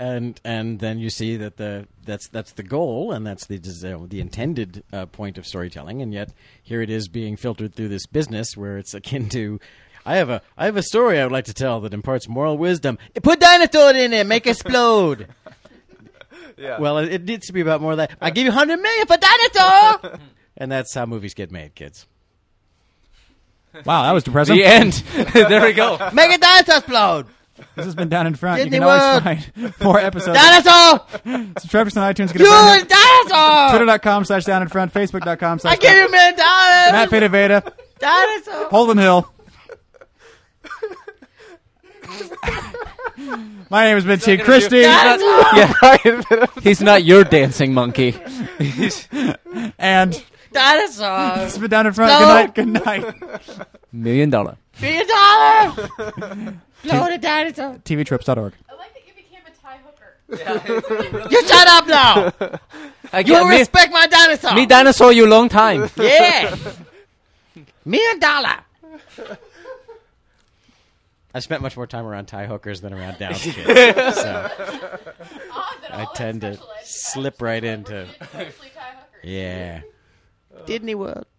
and then you see that that's the goal, and that's the intended point of storytelling, and yet here it is being filtered through this business where it's akin to. I have a story I would like to tell that imparts moral wisdom. Put dinosaur in it, make it explode. Yeah. Well, it needs to be about more of that. I give you $100 million for dinosaur, and that's how movies get made, kids. Wow, that was depressing. The end. There we go. Make a dinosaur explode. This has been Down in Front. Disney You can always World. find more episodes. Dinosaur! Subscribe to us on iTunes. Get You a friend. dinosaur! Twitter.com/Down in Front. Facebook.com/ I give you $1 million. Matt Pitaveda. Dinosaur. Holden Hill. My name has been T. Christie. He's not your dancing monkey. And Dinosaur. this has been Down in Front. No. Good night. $1 million. $1 million. Blow the dinosaur. TVTrips.org. I like that you became a Thai hooker. You shut up now. You respect my dinosaur. Me dinosaur you long time. Yeah. $1 million. I spent much more time around Thai hookers than around Downs kids. So I tend to slip right into. Mostly Thai hookers. Yeah. Disney World.